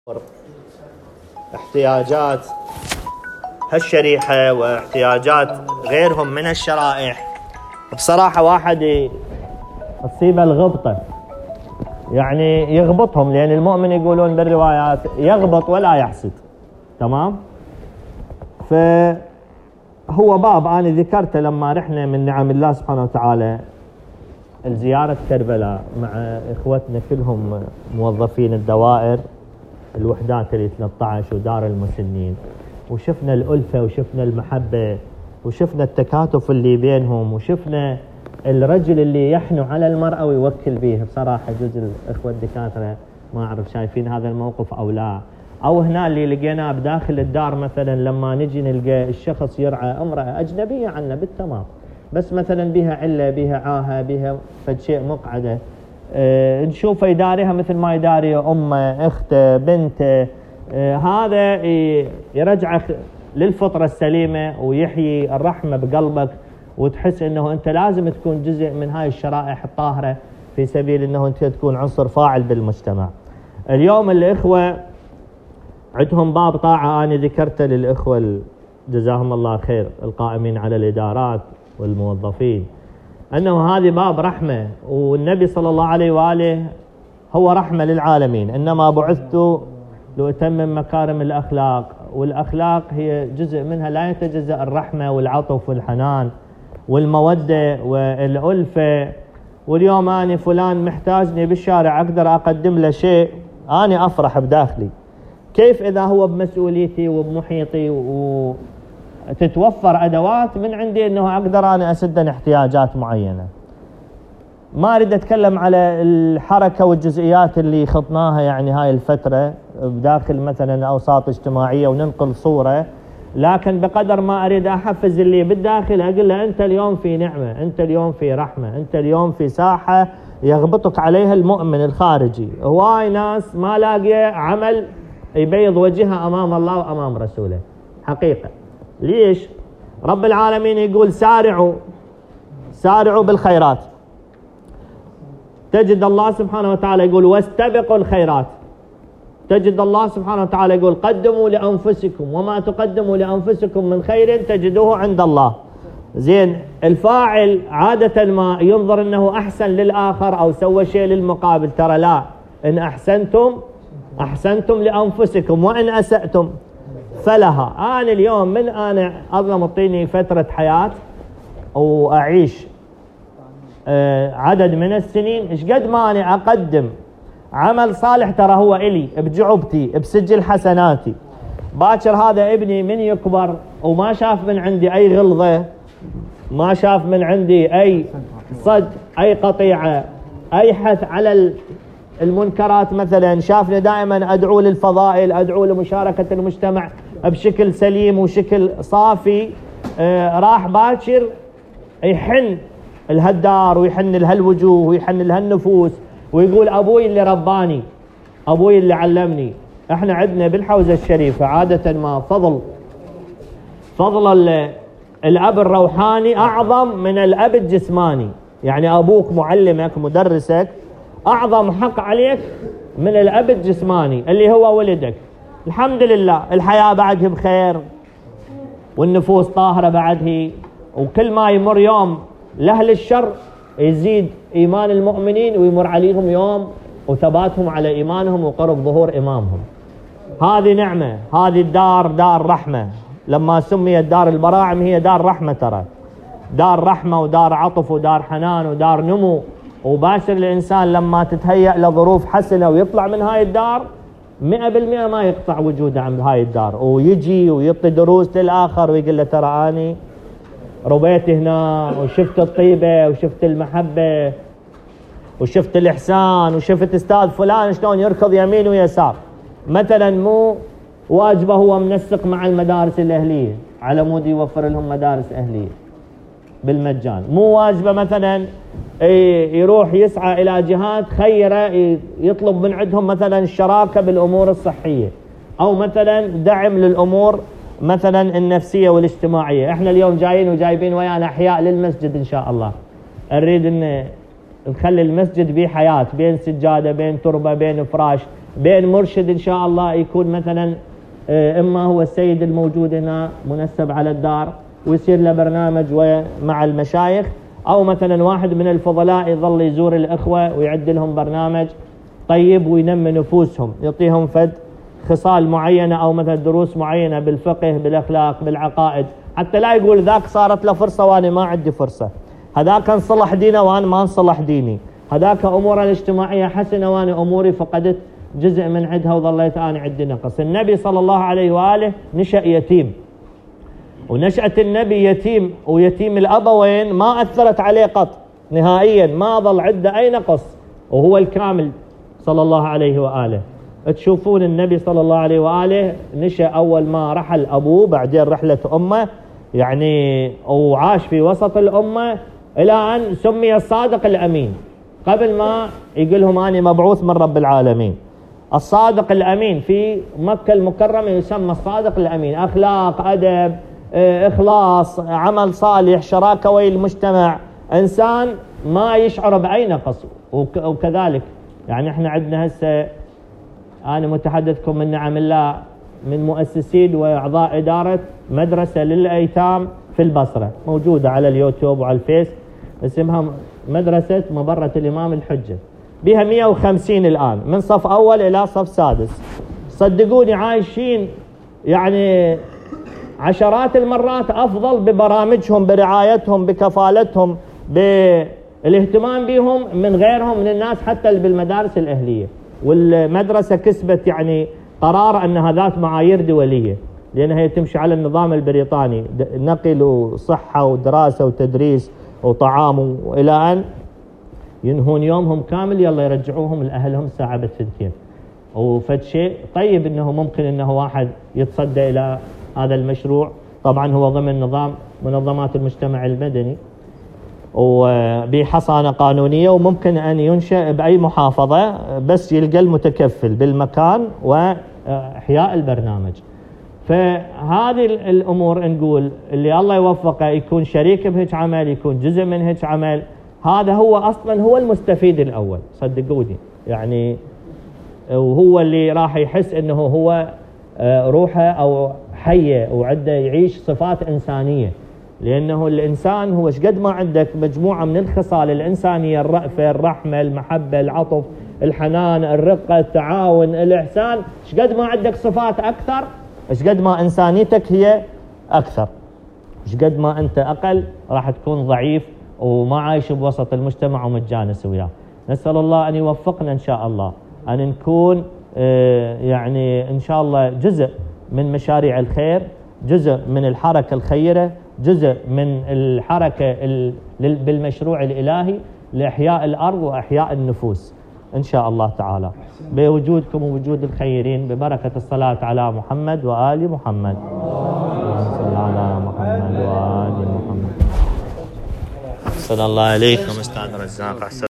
احتياجات هالشريحة واحتياجات غيرهم من الشرائح. بصراحة واحد تصيبه الغبطة، يعني يغبطهم، لأن المؤمن يقولون بالروايات يغبط ولا يحسد. تمام؟ فهو باب أنا ذكرته لما رحنا من نعم الله سبحانه وتعالى الزيارة كربلاء مع إخوتنا كلهم موظفين الدوائر الوحدات اللي 13 ودار المسنين، وشفنا الألفة وشفنا المحبة وشفنا التكاتف اللي بينهم، وشفنا الرجل اللي يحنو على المرأة ويوكل بيها. بصراحة جزء الإخوة الدكاترة ما أعرف شايفين هذا الموقف أو لا، أو هنا اللي لقيناه بداخل الدار مثلا لما نجي نلقى الشخص يرعى امرأة أجنبية عنا بالتمام، بس مثلا بها علة بها عاهة بها فد شيء مقعدة، نشوفه يداريها مثل ما يداري أمه أخته بنته، هذا يرجعك للفطرة السليمة ويحيي الرحمة بقلبك، وتحس أنه أنت لازم تكون جزء من هاي الشرائح الطاهرة في سبيل أنه أنت تكون عنصر فاعل بالمجتمع. اليوم الإخوة عندهم باب طاعة أنا ذكرته للإخوة جزاهم الله خير القائمين على الإدارات والموظفين، أنه هذه باب رحمة، والنبي صلى الله عليه وآله هو رحمة للعالمين، إنما بعثت لأتمم مكارم الأخلاق، والأخلاق هي جزء منها لا يتجزأ الرحمة والعطف والحنان والمودة والألفة. واليوم أنا فلان محتاجني بالشارع أقدر أقدم له شيء أنا أفرح بداخلي، كيف إذا هو بمسؤوليتي وبمحيطي وتتوفر أدوات من عندي أنه أقدر أنا أسد احتياجات معينة. ما أريد أتكلم على الحركة والجزئيات اللي خطناها يعني هاي الفترة بداخل مثلا أوساط اجتماعية وننقل صورة، لكن بقدر ما أريد أحفز اللي بالداخل أقول له أنت اليوم في نعمة، أنت اليوم في رحمة، أنت اليوم في ساحة يغبطك عليها المؤمن الخارجي. هواي ناس ما لاقيه عمل يبيض وجهها أمام الله وأمام رسوله حقيقة. ليش؟ رب العالمين يقول سارعوا بالخيرات، تجد الله سبحانه وتعالى يقول واستبقوا الخيرات، تجد الله سبحانه وتعالى يقول قدموا لأنفسكم وما تقدموا لأنفسكم من خير تجدوه عند الله. زين، الفاعل عادة ما ينظر أنه أحسن للآخر أو سوى شيء للمقابل، ترى لا، إن أحسنتم لأنفسكم وإن أسأتم فلها. أنا اليوم من أنا أظلم اعطيني فترة حياة وأعيش عدد من السنين، إيش قد ما أنا أقدم عمل صالح ترى هو إلي بجعبتي بسجل حسناتي. باكر هذا ابني من يكبر وما شاف من عندي أي غلظة، ما شاف من عندي أي صد أي قطيعة أي حث على المنكرات، مثلا شافني دائما أدعو للفضائل، أدعو لمشاركة المجتمع بشكل سليم وشكل صافي، راح باكر يحن لهالدار ويحن لهالوجوه ويحن لهالنفوس ويقول أبوي اللي رباني، أبوي اللي علمني. احنا عندنا بالحوزة الشريفة عادة ما فضل الأب الروحاني أعظم من الأب الجسماني، يعني أبوك معلمك مدرسك أعظم حق عليك من الأب الجسماني اللي هو ولدك. الحمد لله الحياة بعده بخير والنفوس طاهرة بعده، وكل ما يمر يوم لأهل الشر يزيد إيمان المؤمنين ويمر عليهم يوم وثباتهم على إيمانهم وقرب ظهور إمامهم. هذه نعمة، هذه الدار دار رحمة، لما سميت دار البراعم هي دار رحمة، ترى دار رحمة ودار عطف ودار حنان ودار نمو. وباشر الإنسان لما تتهيأ لظروف حسنة ويطلع من هاي الدار 100% ما يقطع وجوده عن هاي الدار، ويجي ويعطي دروس للآخر ويقول له ترى أني ربيت هنا وشفت الطيبة وشفت المحبة وشفت الإحسان وشفت أستاذ فلان شلون يركض يمين ويسار. مثلا مو واجبه هو منسق مع المدارس الأهلية على مود يوفر لهم مدارس أهلية بالمجان، مو واجبه مثلا يروح يسعى إلى جهات خيرة يطلب من عندهم مثلا الشراكة بالأمور الصحية أو مثلا دعم للأمور مثلا النفسية والاجتماعية. احنا اليوم جايين وجايبين ويانا أحياء للمسجد إن شاء الله، نريد أن نخلي المسجد بيه حياة، بين سجادة بين تربة بين فراش بين مرشد إن شاء الله يكون مثلا إما هو السيد الموجود هنا منسب على الدار ويصير له برنامج مع المشايخ، أو مثلا واحد من الفضلاء يظل يزور الإخوة ويعد لهم برنامج طيب وينمي نفوسهم، يعطيهم فد خصال معينة أو مثلا دروس معينة بالفقه بالأخلاق بالعقائد، حتى لا يقول ذاك صارت له فرصة وأنا ما عندي فرصة، هذاك انصلح دينه وأنا ما انصلح ديني، هذاك أموره الاجتماعية حسنة وأنا أموري فقدت جزء من عندها وظليت أنا عندي نقص. النبي صلى الله عليه وآله نشأ يتيم، ونشأة النبي يتيم، ويتيم الأبوين ما أثرت عليه قط نهائيا، ما ظل عنده أي نقص، وهو الكامل صلى الله عليه وآله. تشوفون النبي صلى الله عليه وآله نشأ أول ما رحل أبوه، بعدين رحلة أمه يعني، وعاش في وسط الأمة إلى أن سمي الصادق الأمين، قبل ما يقولهم أنا مبعوث من رب العالمين. الصادق الأمين في مكة المكرمة يسمى الصادق الأمين، أخلاق أدب إخلاص عمل صالح شراكة ويا المجتمع، إنسان ما يشعر بأي نقص. وكذلك يعني احنا عندنا هسه أنا متحدثكم من نعم الله من مؤسسين وأعضاء إدارة مدرسة للأيتام في البصرة، موجودة على اليوتيوب وعلى الفيس، اسمها مدرسة مبرة الإمام الحجة، بها 150 الآن من صف أول إلى صف سادس. صدقوني عايشين يعني عشرات المرات أفضل ببرامجهم برعايتهم بكفالتهم بالاهتمام بهم من غيرهم من الناس حتى اللي بالمدارس الأهلية. والمدرسة كسبت يعني قرار أنها ذات معايير دولية، لأنها هي تمشي على النظام البريطاني، نقل وصحة ودراسة وتدريس وطعام، وإلى أن ينهون يومهم كامل يلا يرجعوهم لأهلهم الساعة بالثنتين. وفد شيء طيب أنه ممكن أنه واحد يتصدى إلى هذا المشروع، طبعا هو ضمن نظام منظمات المجتمع المدني وبحصانة قانونية، وممكن أن ينشأ بأي محافظة بس يلقى المتكفل بالمكان وإحياء البرنامج. فهذه الأمور نقول اللي الله يوفقه يكون شريك بهيك عمل، يكون جزء من هيك عمل، هذا هو أصلا هو المستفيد الأول صدقوني يعني، وهو اللي راح يحس أنه هو روحه أو حية وعنده يعيش صفات إنسانية، لأنه الإنسان هو شقد ما عندك مجموعة من الخصال الإنسانية، الرأفة الرحمة المحبة العطف الحنان الرقة التعاون الإحسان، شقد ما عندك صفات أكثر شقد ما إنسانيتك هي أكثر، شقد ما أنت أقل راح تكون ضعيف وما عايش بوسط المجتمع ومتجانس وياه. نسأل الله أن يوفقنا إن شاء الله أن نكون يعني إن شاء الله جزء من مشاريع الخير، جزء من الحركة الخيرة، جزء من الحركة بالمشروع الإلهي لإحياء الأرض وإحياء النفوس إن شاء الله تعالى، بوجودكم ووجود الخيرين، ببركة الصلاة على محمد وآل محمد. اللهم صل على محمد وآل محمد. صلى الله عليكم أستاذ رزاق.